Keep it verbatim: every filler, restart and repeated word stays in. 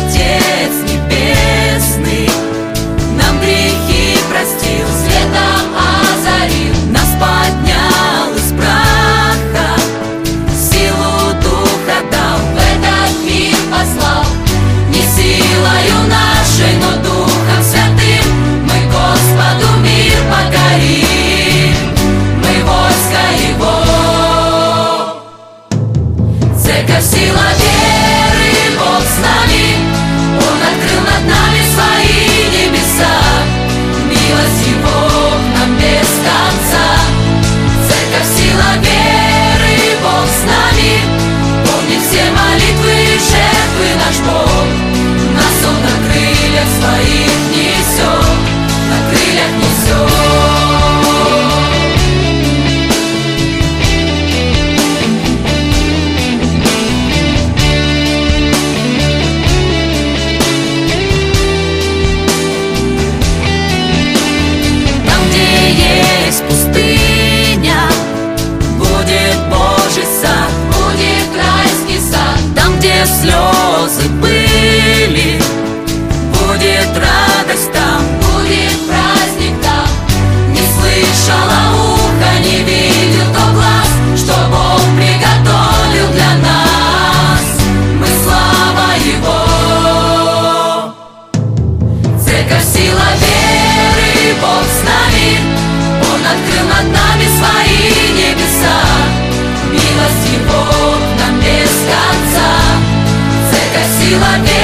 Отец Небесный нам грехи простил, светом озарил, нас поднял из праха, силу Духа дал, в этот мир послал. Не силою нашей, но Духом Святым мы Господу мир покорим, мы войско Его. Церковь — сила веры, Бог с нами, Он открыл над нами свои небеса, милость Его к нам без конца. Церковь — сила веры, Бог с нами, помнит все молитвы и жертвы наш Бог. Нас Он на крыльях своих несет, на крыльях несет. Там, где есть пустыня, будет Божий сад, будет райский сад. Там, где слезы были, будет радость там, будет праздник там. Не слышала ухо, не видел то глаз, что Бог приготовил для нас, мы слава Его. Церковь — сила веры, Бог с нами, Он открыл над нами свои небеса, милость Его к нам без конца. Церковь — сила веры,